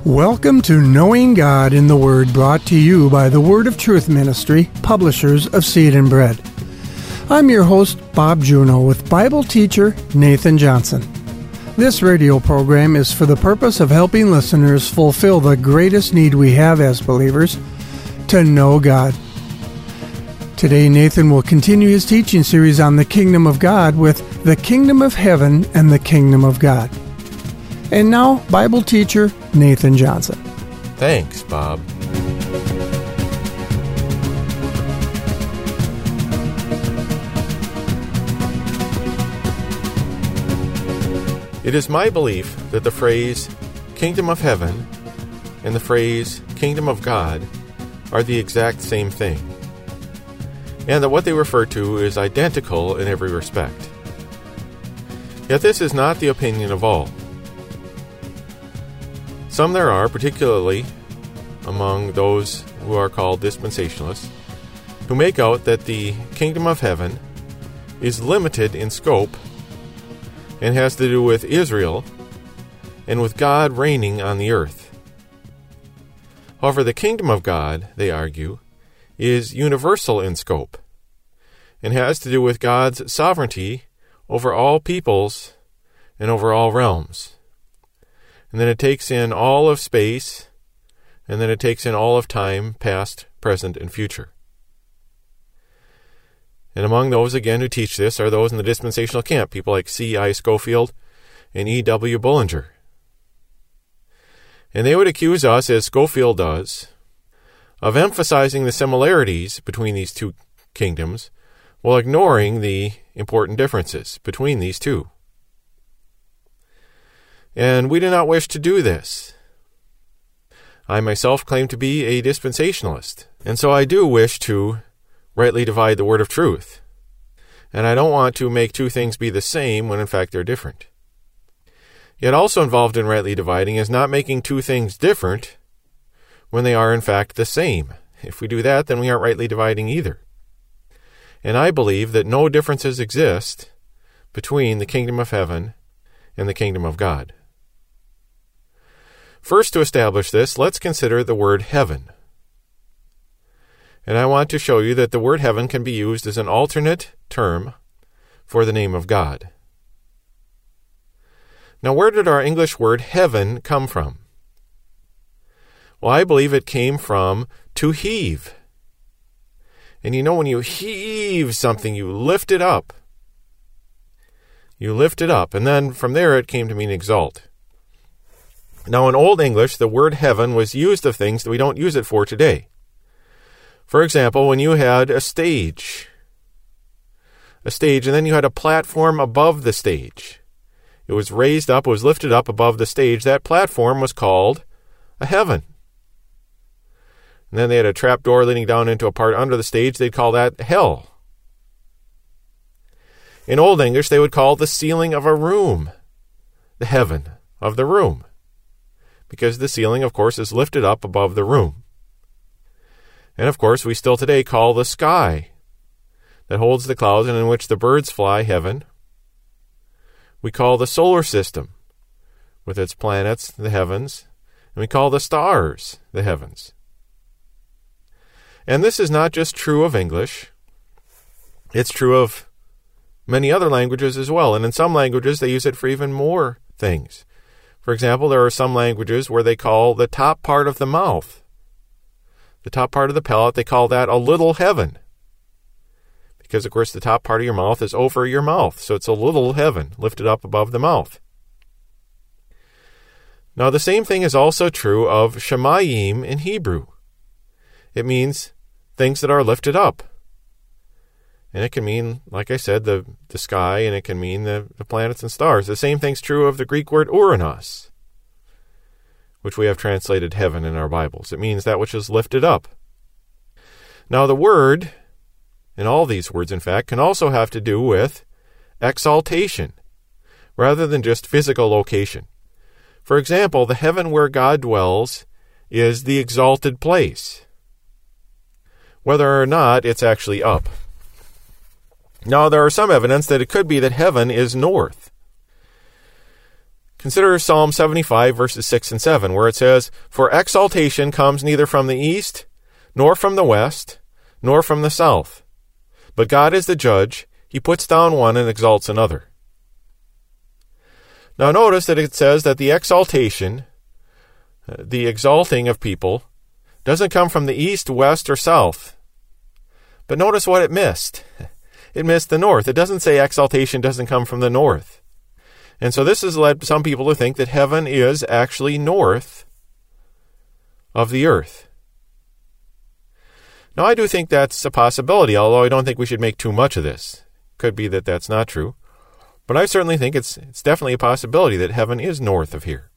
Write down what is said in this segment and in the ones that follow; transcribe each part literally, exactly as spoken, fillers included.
Welcome to Knowing God in the Word, brought to you by the Word of Truth Ministry, publishers of Seed and Bread. I'm your host, Bob Juneau, with Bible teacher Nathan Johnson. This radio program is for the purpose of helping listeners fulfill the greatest need we have as believers, to know God. Today, Nathan will continue his teaching series on the Kingdom of God with the Kingdom of Heaven and the Kingdom of God. And now, Bible teacher Nathan Johnson. Thanks, Bob. It is my belief that the phrase Kingdom of Heaven and the phrase Kingdom of God are the exact same thing, and that what they refer to is identical in every respect. Yet this is not the opinion of all. Some there are, particularly among those who are called dispensationalists, who make out that the Kingdom of Heaven is limited in scope and has to do with Israel and with God reigning on the earth. However, the Kingdom of God, they argue, is universal in scope and has to do with God's sovereignty over all peoples and over all realms. And then it takes in all of space, and then it takes in all of time, past, present, and future. And among those, again, who teach this are those in the dispensational camp, people like C I Scofield and E W Bullinger. And they would accuse us, as Scofield does, of emphasizing the similarities between these two kingdoms while ignoring the important differences between these two. And we do not wish to do this. I myself claim to be a dispensationalist, and so I do wish to rightly divide the word of truth. And I don't want to make two things be the same when in fact they're different. Yet also involved in rightly dividing is not making two things different when they are in fact the same. If we do that, then we aren't rightly dividing either. And I believe that no differences exist between the Kingdom of Heaven and the Kingdom of God. First, to establish this, let's consider the word heaven. And I want to show you that the word heaven can be used as an alternate term for the name of God. Now, where did our English word heaven come from? Well, I believe it came from to heave. And you know, when you heave something, you lift it up. You lift it up, and then from there it came to mean exalt. Now, in Old English, the word heaven was used of things that we don't use it for today. For example, when you had a stage, a stage, and then you had a platform above the stage. It was raised up, it was lifted up above the stage. That platform was called a heaven. And then they had a trap door leading down into a part under the stage. They'd call that hell. In Old English, they would call the ceiling of a room the heaven of the room, because the ceiling, of course, is lifted up above the room. And, of course, we still today call the sky that holds the clouds and in which the birds fly heaven. We call the solar system, with its planets, the heavens, and we call the stars the heavens. And this is not just true of English. It's true of many other languages as well. And in some languages, they use it for even more things. For example, there are some languages where they call the top part of the mouth, the top part of the palate, they call that a little heaven. Because, of course, the top part of your mouth is over your mouth, so it's a little heaven lifted up above the mouth. Now, the same thing is also true of shemayim in Hebrew. It means things that are lifted up. And it can mean, like I said, the, the sky, and it can mean the, the planets and stars. The same thing's true of the Greek word uranos, which we have translated heaven in our Bibles. It means that which is lifted up. Now, the word, and all these words, in fact, can also have to do with exaltation, rather than just physical location. For example, the heaven where God dwells is the exalted place, whether or not it's actually up. Now, there are some evidence that it could be that heaven is north. Consider Psalm seventy-five, verses six and seven, where it says, "For exaltation comes neither from the east, nor from the west, nor from the south. But God is the judge. He puts down one and exalts another." Now notice that it says that the exaltation, the exalting of people, doesn't come from the east, west, or south. But notice what it missed. It missed the north. It doesn't say exaltation doesn't come from the north. And so this has led some people to think that heaven is actually north of the earth. Now, I do think that's a possibility, although I don't think we should make too much of this. Could be that that's not true. But I certainly think it's it's definitely a possibility that heaven is north of here.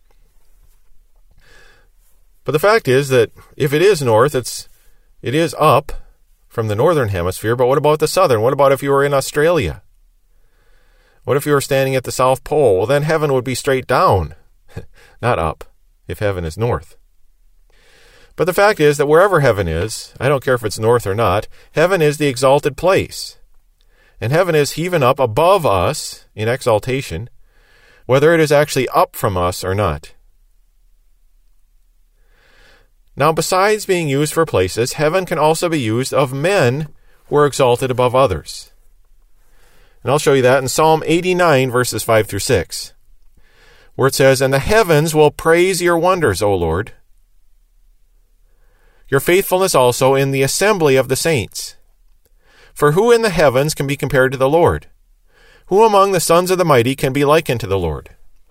But the fact is that if it is north, it's it is up from the northern hemisphere. But what about the southern? What about if you were in Australia? What if you were standing at the South Pole? Well, then heaven would be straight down, not up, if heaven is north. But the fact is that wherever heaven is, I don't care if it's north or not, heaven is the exalted place. And heaven is heaving up above us in exaltation, whether it is actually up from us or not. Now, besides being used for places, heaven can also be used of men who are exalted above others. And I'll show you that in Psalm eighty-nine, verses five through six, where it says, "And the heavens will praise your wonders, O Lord, your faithfulness also in the assembly of the saints. For who in the heavens can be compared to the Lord? Who among the sons of the mighty can be likened to the Lord?"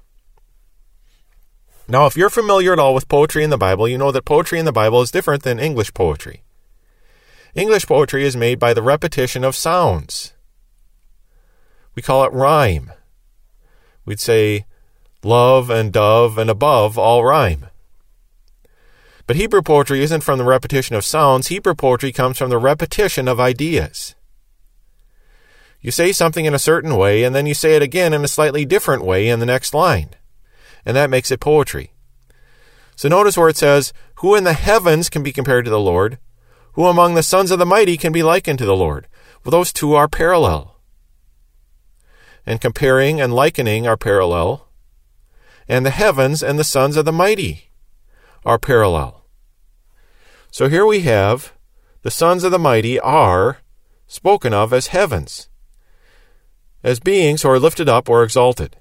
Now, if you're familiar at all with poetry in the Bible, you know that poetry in the Bible is different than English poetry. English poetry is made by the repetition of sounds. We call it rhyme. We'd say love and dove and above all rhyme. But Hebrew poetry isn't from the repetition of sounds. Hebrew poetry comes from the repetition of ideas. You say something in a certain way, and then you say it again in a slightly different way in the next line. And that makes it poetry. So notice where it says, "Who in the heavens can be compared to the Lord? Who among the sons of the mighty can be likened to the Lord?" Well, those two are parallel. And comparing and likening are parallel. And the heavens and the sons of the mighty are parallel. So here we have the sons of the mighty are spoken of as heavens, as beings who are lifted up or exalted.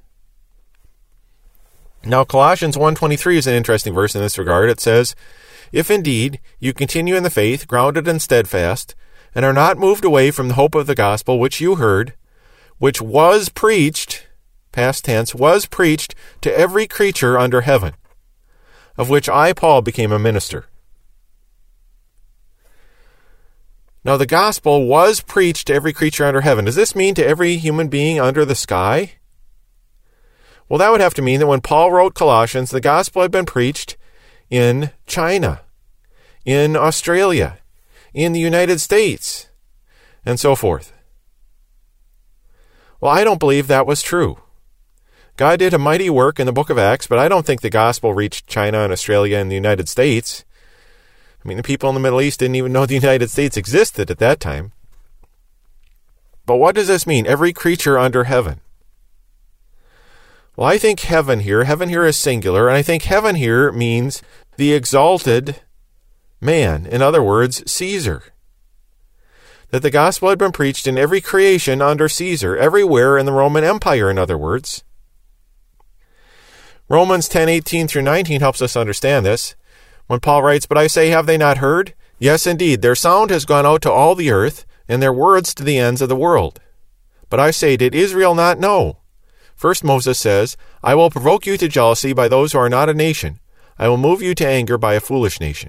Now, Colossians one twenty-three is an interesting verse in this regard. It says, "If indeed you continue in the faith, grounded and steadfast, and are not moved away from the hope of the gospel which you heard, which was preached," past tense, "was preached to every creature under heaven, of which I, Paul, became a minister." Now, the gospel was preached to every creature under heaven. Does this mean to every human being under the sky? Well, that would have to mean that when Paul wrote Colossians, the gospel had been preached in China, in Australia, in the United States, and so forth. Well, I don't believe that was true. God did a mighty work in the book of Acts, but I don't think the gospel reached China and Australia and the United States. I mean, the people in the Middle East didn't even know the United States existed at that time. But what does this mean? Every creature under heaven. Well, I think heaven here, heaven here is singular, and I think heaven here means the exalted man. In other words, Caesar. That the gospel had been preached in every creation under Caesar, everywhere in the Roman Empire, in other words. Romans ten eighteen through nineteen helps us understand this. When Paul writes, "But I say, have they not heard? Yes, indeed, their sound has gone out to all the earth, and their words to the ends of the world. But I say, did Israel not know? First Moses says, I will provoke you to jealousy by those who are not a nation. I will move you to anger by a foolish nation."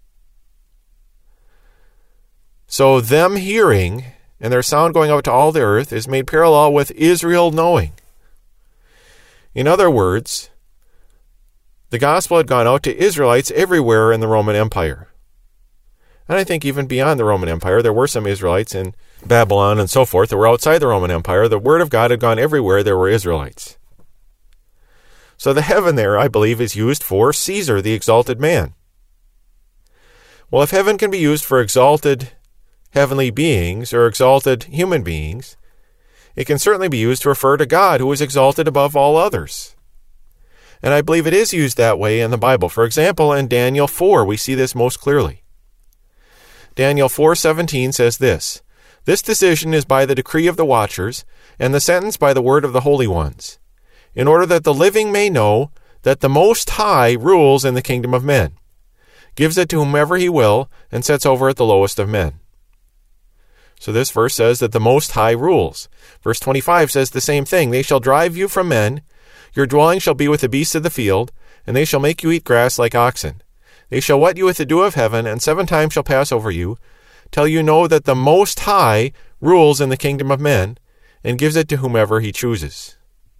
So them hearing and their sound going out to all the earth is made parallel with Israel knowing. In other words, the gospel had gone out to Israelites everywhere in the Roman Empire. And I think even beyond the Roman Empire, there were some Israelites in Babylon and so forth that were outside the Roman Empire. The word of God had gone everywhere there were Israelites. So the heaven there, I believe, is used for Caesar, the exalted man. Well, if heaven can be used for exalted heavenly beings or exalted human beings, it can certainly be used to refer to God, who is exalted above all others. And I believe it is used that way in the Bible. For example, in Daniel four, we see this most clearly. Daniel four seventeen says this, "This decision is by the decree of the watchers, and the sentence by the word of the holy ones, in order that the living may know that the Most High rules in the kingdom of men, gives it to whomever he will, and sets over it the lowest of men." So this verse says that the Most High rules. Verse twenty-five says the same thing. "They shall drive you from men, your dwelling shall be with the beasts of the field, and they shall make you eat grass like oxen. They shall wet you with the dew of heaven, and seven times shall pass over you, till you know that the Most High rules in the kingdom of men, and gives it to whomever he chooses."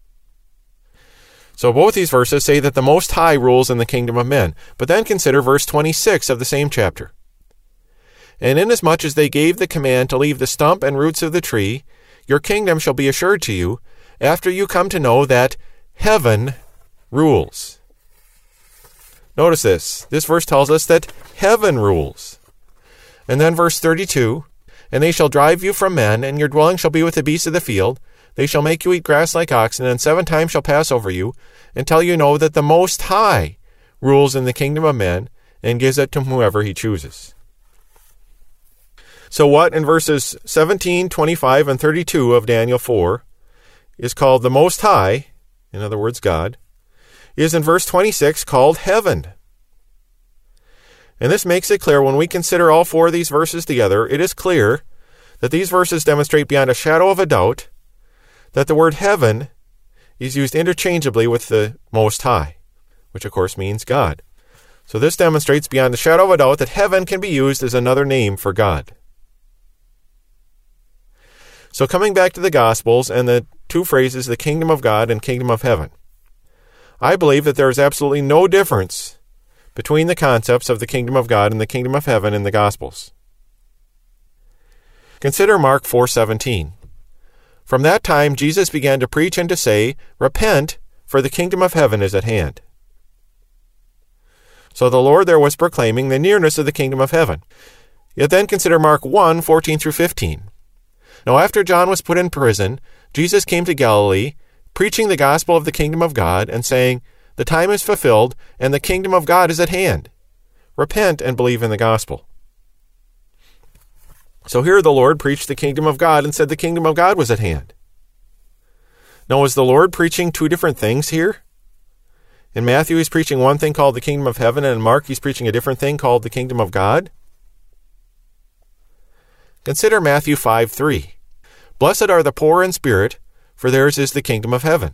So both these verses say that the Most High rules in the kingdom of men. But then consider verse twenty-six of the same chapter. "And inasmuch as they gave the command to leave the stump and roots of the tree, your kingdom shall be assured to you, after you come to know that heaven rules." Notice this. This verse tells us that heaven rules. And then verse thirty-two, "And they shall drive you from men, and your dwelling shall be with the beasts of the field. They shall make you eat grass like oxen, and seven times shall pass over you, until you know that the Most High rules in the kingdom of men, and gives it to whomever he chooses." So what in verses seventeen, twenty-five, and thirty-two of Daniel four is called the Most High, in other words, God, is in verse twenty-six called heaven. And this makes it clear when we consider all four of these verses together, it is clear that these verses demonstrate beyond a shadow of a doubt that the word heaven is used interchangeably with the Most High, which of course means God. So this demonstrates beyond a shadow of a doubt that heaven can be used as another name for God. So coming back to the Gospels and the two phrases, the kingdom of God and kingdom of heaven, I believe that there is absolutely no difference between the concepts of the kingdom of God and the kingdom of heaven in the Gospels. Consider Mark four seventeen. "From that time Jesus began to preach and to say, 'Repent, for the kingdom of heaven is at hand.'" So the Lord there was proclaiming the nearness of the kingdom of heaven. Yet then consider Mark one fourteen through fifteen. "Now after John was put in prison, Jesus came to Galilee, preaching the gospel of the kingdom of God, and saying, 'The time is fulfilled, and the kingdom of God is at hand. Repent and believe in the gospel.'" So here the Lord preached the kingdom of God and said the kingdom of God was at hand. Now, is the Lord preaching two different things here? In Matthew, he's preaching one thing called the kingdom of heaven, and in Mark, he's preaching a different thing called the kingdom of God. Consider Matthew five three. "Blessed are the poor in spirit, for theirs is the kingdom of heaven."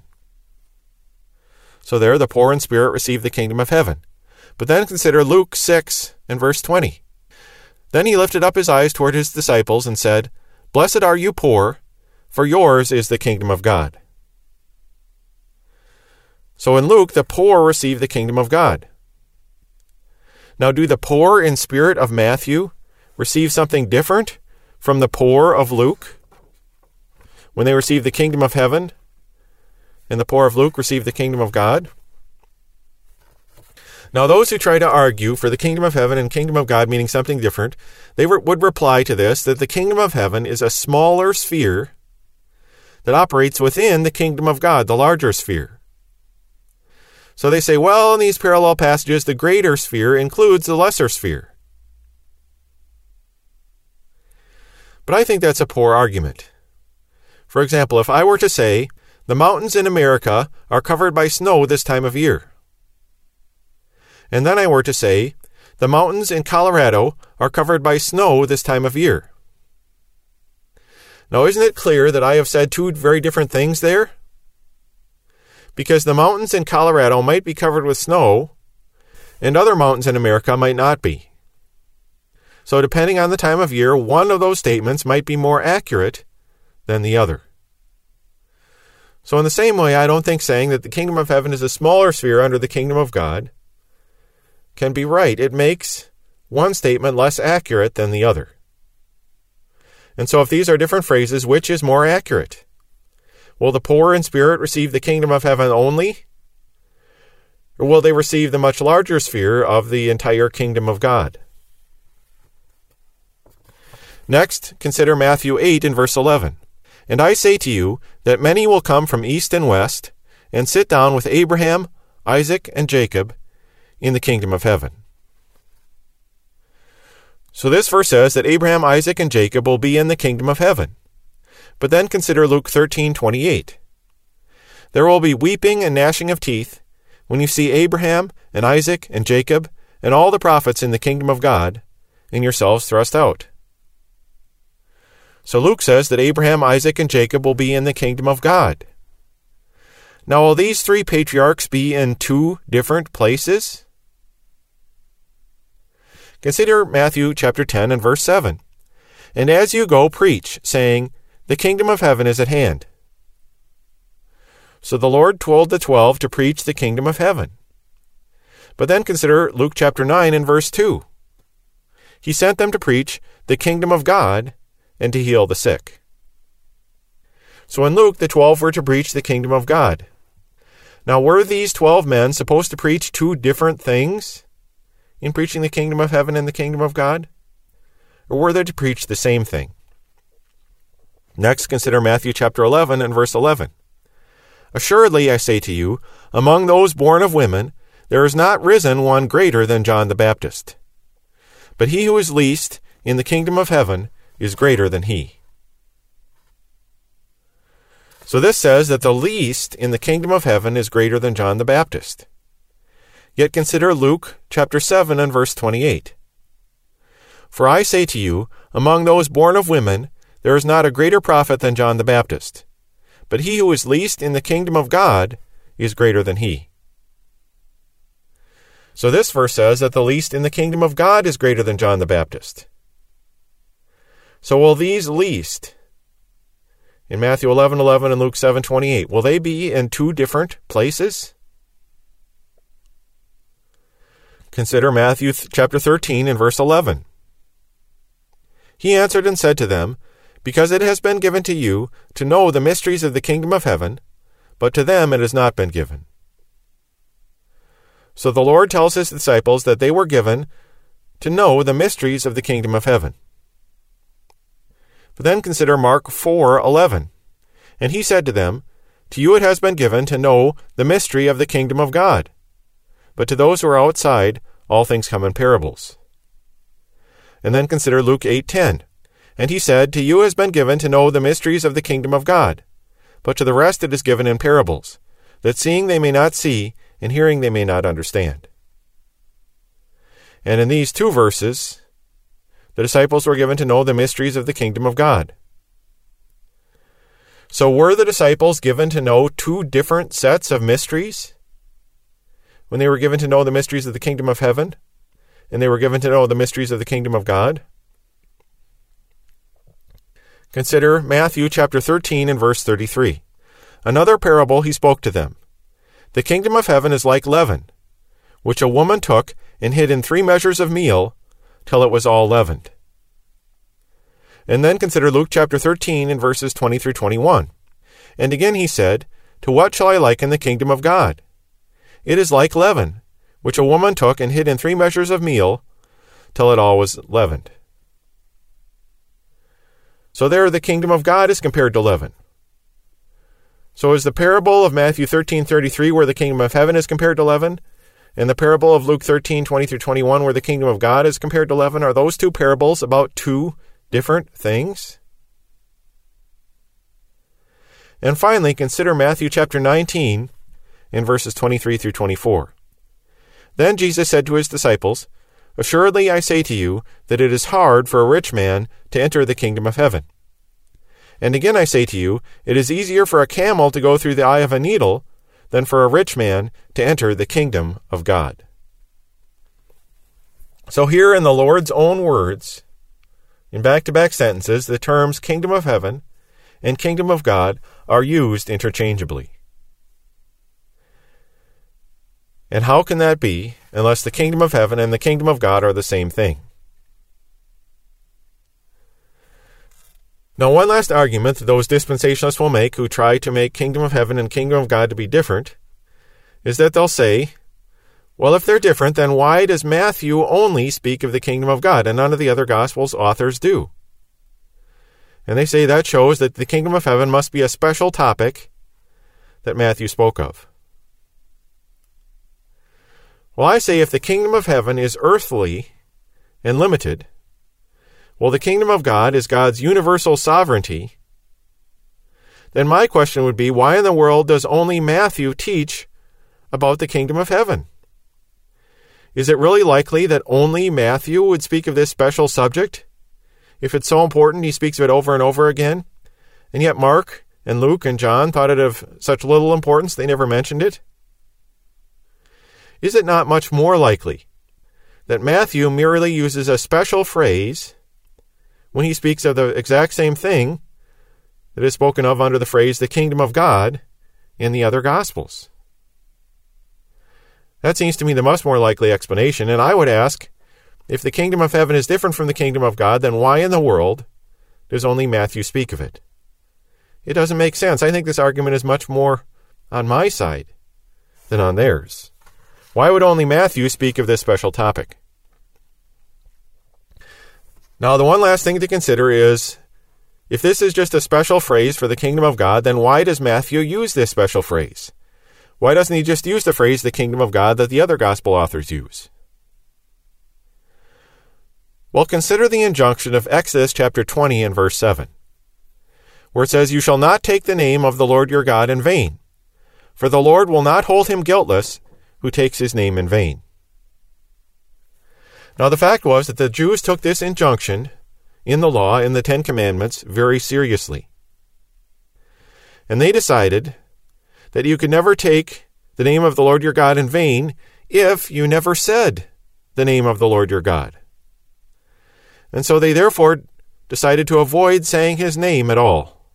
So there, the poor in spirit receive the kingdom of heaven. But then consider Luke six and verse twenty. "Then he lifted up his eyes toward his disciples and said, 'Blessed are you poor, for yours is the kingdom of God.'" So in Luke, the poor receive the kingdom of God. Now, do the poor in spirit of Matthew receive something different from the poor of Luke when they receive the kingdom of heaven, and the poor of Luke receive the kingdom of God? Now, those who try to argue for the kingdom of heaven and kingdom of God meaning something different, they re- would reply to this that the kingdom of heaven is a smaller sphere that operates within the kingdom of God, the larger sphere. So they say, well, in these parallel passages, the greater sphere includes the lesser sphere. But I think that's a poor argument. For example, if I were to say, the mountains in America are covered by snow this time of year, and then I were to say, the mountains in Colorado are covered by snow this time of year. Now, isn't it clear that I have said two very different things there? Because the mountains in Colorado might be covered with snow, and other mountains in America might not be. So depending on the time of year, one of those statements might be more accurate than the other. So in the same way, I don't think saying that the kingdom of heaven is a smaller sphere under the kingdom of God can be right. It makes one statement less accurate than the other. And so if these are different phrases, which is more accurate? Will the poor in spirit receive the kingdom of heaven only? Or will they receive the much larger sphere of the entire kingdom of God? Next, consider Matthew eight and verse eleven. "And I say to you that many will come from east and west, and sit down with Abraham, Isaac, and Jacob in the kingdom of heaven. So this verse says that Abraham, Isaac, and Jacob will be in the kingdom of heaven. But then consider Luke thirteen twenty-eight. There will be weeping and gnashing of teeth when you see Abraham and Isaac and Jacob and all the prophets in the kingdom of God, and yourselves thrust out. So Luke says that Abraham, Isaac, and Jacob will be in the kingdom of God. Now, will these three patriarchs be in two different places? Consider Matthew chapter ten and verse seven. And as you go, preach, saying, the kingdom of heaven is at hand. So the Lord told the twelve to preach the kingdom of heaven. But then consider Luke chapter nine and verse two. He sent them to preach the kingdom of God and to heal the sick. So in Luke, the twelve were to preach the kingdom of God. Now, were these twelve men supposed to preach two different things in preaching the kingdom of heaven and the kingdom of God? Or were they to preach the same thing? Next, consider Matthew chapter eleven and verse eleven. Assuredly, I say to you, among those born of women, there is not risen one greater than John the Baptist. But he who is least in the kingdom of heaven is greater than he. So this says that the least in the kingdom of heaven is greater than John the Baptist. Yet consider Luke chapter seven and verse twenty-eight. For I say to you, among those born of women, there is not a greater prophet than John the Baptist. But he who is least in the kingdom of God is greater than he. So this verse says that the least in the kingdom of God is greater than John the Baptist. So will these least, in Matthew eleven eleven and Luke seven twenty-eight, will they be in two different places? Consider Matthew chapter thirteen and verse eleven. He answered and said to them, because it has been given to you to know the mysteries of the kingdom of heaven, but to them it has not been given. So the Lord tells his disciples that they were given to know the mysteries of the kingdom of heaven. But then consider Mark four eleven. And he said to them, to you it has been given to know the mystery of the kingdom of God, but to those who are outside, all things come in parables. And then consider Luke eight ten. And he said, to you has been given to know the mysteries of the kingdom of God, but to the rest it is given in parables, that seeing they may not see, and hearing they may not understand. And in these two verses, the disciples were given to know the mysteries of the kingdom of God. So were the disciples given to know two different sets of mysteries when they were given to know the mysteries of the kingdom of heaven, and they were given to know the mysteries of the kingdom of God? Consider Matthew chapter thirteen and verse thirty-three. Another parable he spoke to them. The kingdom of heaven is like leaven, which a woman took and hid in three measures of meal till it was all leavened. And then consider Luke chapter thirteen and verses twenty through twenty-one. And again he said, to what shall I liken the kingdom of God? It is like leaven, which a woman took and hid in three measures of meal till it all was leavened. So there the kingdom of God is compared to leaven. So is the parable of Matthew thirteen thirty-three where the kingdom of heaven is compared to leaven, and the parable of Luke thirteen twenty through twenty-one where the kingdom of God is compared to leaven, are those two parables about two different things? And finally, consider Matthew chapter nineteen in verses twenty-three through twenty-four. Then Jesus said to his disciples, assuredly I say to you that it is hard for a rich man to enter the kingdom of heaven. And again I say to you, it is easier for a camel to go through the eye of a needle than for a rich man to enter the kingdom of God. So here in the Lord's own words, in back-to-back sentences, the terms kingdom of heaven and kingdom of God are used interchangeably. And how can that be unless the kingdom of heaven and the kingdom of God are the same thing? Now, one last argument that those dispensationalists will make who try to make kingdom of heaven and kingdom of God to be different is that they'll say, well, if they're different, then why does Matthew only speak of the kingdom of God and none of the other Gospels authors do? And they say that shows that the kingdom of heaven must be a special topic that Matthew spoke of. Well, I say if the kingdom of heaven is earthly and limited, well, the kingdom of God is God's universal sovereignty, then my question would be, why in the world does only Matthew teach about the kingdom of heaven? Is it really likely that only Matthew would speak of this special subject? If it's so important, he speaks of it over and over again, and yet Mark and Luke and John thought it of such little importance they never mentioned it? Is it not much more likely that Matthew merely uses a special phrase when he speaks of the exact same thing that is spoken of under the phrase the kingdom of God in the other Gospels? That seems to me the much more likely explanation, and I would ask, if the kingdom of heaven is different from the kingdom of God, then why in the world does only Matthew speak of it? It doesn't make sense. I think this argument is much more on my side than on theirs. Why would only Matthew speak of this special topic? Now, the one last thing to consider is, if this is just a special phrase for the kingdom of God, then why does Matthew use this special phrase? Why doesn't he just use the phrase the kingdom of God that the other gospel authors use? Well, consider the injunction of Exodus chapter twenty and verse seven, where it says, "You shall not take the name of the Lord your God in vain, for the Lord will not hold him guiltless who takes his name in vain." Now, the fact was that the Jews took this injunction in the law, in the Ten Commandments, very seriously. And they decided that you could never take the name of the Lord your God in vain if you never said the name of the Lord your God. And so they therefore decided to avoid saying his name at all.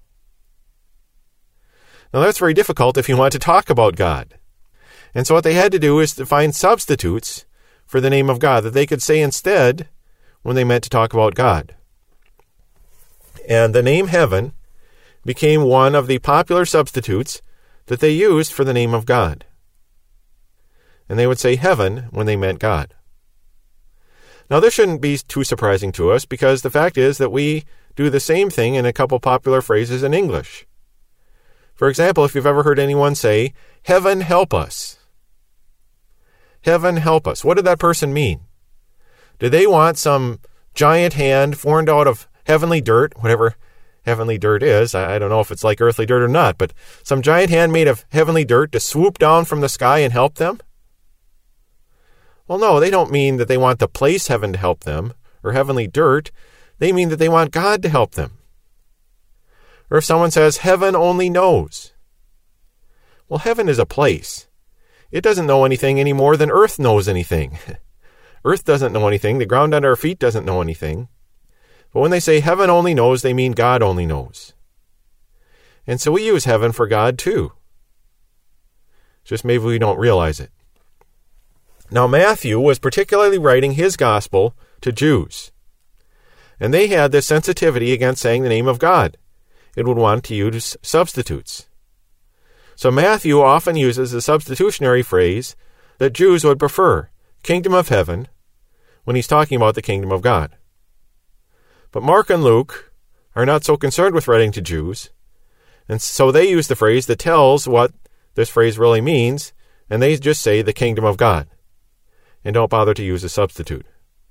Now, that's very difficult if you want to talk about God. And so what they had to do is to find substitutes for the name of God that they could say instead when they meant to talk about God. And the name heaven became one of the popular substitutes that they used for the name of God. And they would say heaven when they meant God. Now, this shouldn't be too surprising to us, because the fact is that we do the same thing in a couple popular phrases in English. For example, if you've ever heard anyone say, "Heaven help us." Heaven help us. What did that person mean? Did they want some giant hand formed out of heavenly dirt, whatever heavenly dirt is? I don't know if it's like earthly dirt or not, but some giant hand made of heavenly dirt to swoop down from the sky and help them? Well, no, they don't mean that they want the place heaven to help them, or heavenly dirt. They mean that they want God to help them. Or if someone says, "Heaven only knows." Well, heaven is a place. It doesn't know anything any more than earth knows anything. Earth doesn't know anything. The ground under our feet doesn't know anything. But when they say heaven only knows, they mean God only knows. And so we use heaven for God too. Just maybe we don't realize it. Now, Matthew was particularly writing his gospel to Jews. And they had this sensitivity against saying the name of God. It would want to use substitutes. So Matthew often uses the substitutionary phrase that Jews would prefer, kingdom of heaven, when he's talking about the kingdom of God. But Mark and Luke are not so concerned with writing to Jews, and so they use the phrase that tells what this phrase really means, and they just say the kingdom of God, and don't bother to use a substitute.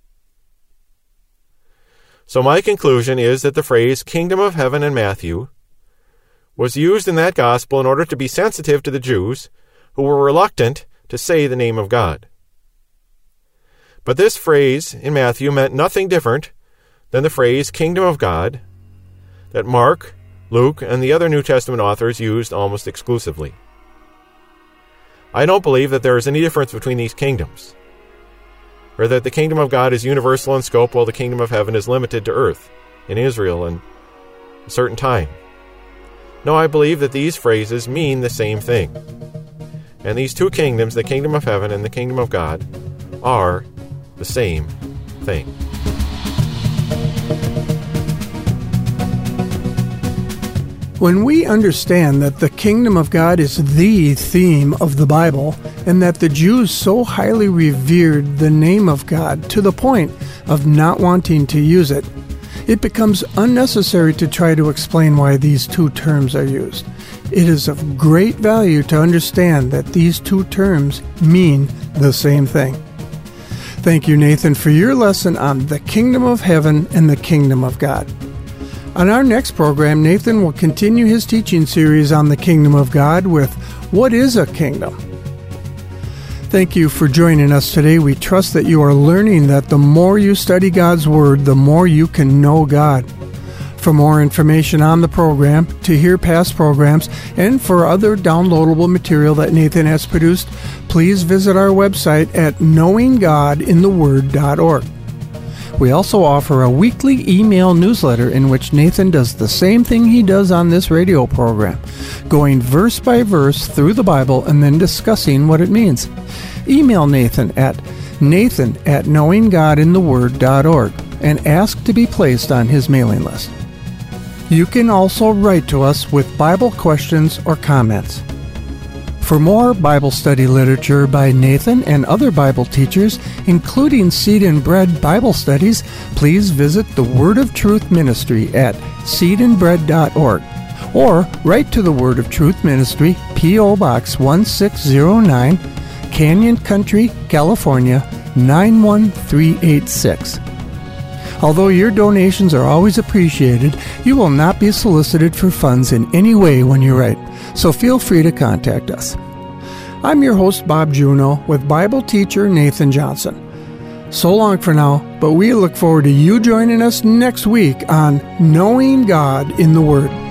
So my conclusion is that the phrase kingdom of heaven in Matthew was used in that gospel in order to be sensitive to the Jews who were reluctant to say the name of God. But this phrase in Matthew meant nothing different than the phrase kingdom of God that Mark, Luke, and the other New Testament authors used almost exclusively. I don't believe that there is any difference between these kingdoms, or that the kingdom of God is universal in scope while the kingdom of heaven is limited to earth, in Israel, and a certain time. No, I believe that these phrases mean the same thing. And these two kingdoms, the kingdom of heaven and the kingdom of God, are the same thing. When we understand that the kingdom of God is the theme of the Bible, and that the Jews so highly revered the name of God to the point of not wanting to use it, it becomes unnecessary to try to explain why these two terms are used. It is of great value to understand that these two terms mean the same thing. Thank you, Nathan, for your lesson on the kingdom of heaven and the kingdom of God. On our next program, Nathan will continue his teaching series on the kingdom of God with What is a Kingdom? Thank you for joining us today. We trust that you are learning that the more you study God's Word, the more you can know God. For more information on the program, to hear past programs, and for other downloadable material that Nathan has produced, please visit our website at knowing god in the word dot org. We also offer a weekly email newsletter in which Nathan does the same thing he does on this radio program, going verse by verse through the Bible and then discussing what it means. Email Nathan at nathan at knowing god in the word dot org and ask to be placed on his mailing list. You can also write to us with Bible questions or comments. For more Bible study literature by Nathan and other Bible teachers, including Seed and Bread Bible studies, please visit the Word of Truth Ministry at seed and bread dot org or write to the Word of Truth Ministry, P O Box one six zero nine, Canyon Country, California nine one three eight six. Although your donations are always appreciated, you will not be solicited for funds in any way when you write, so feel free to contact us. I'm your host, Bob Juneau, with Bible teacher Nathan Johnson. So long for now, but we look forward to you joining us next week on Knowing God in the Word.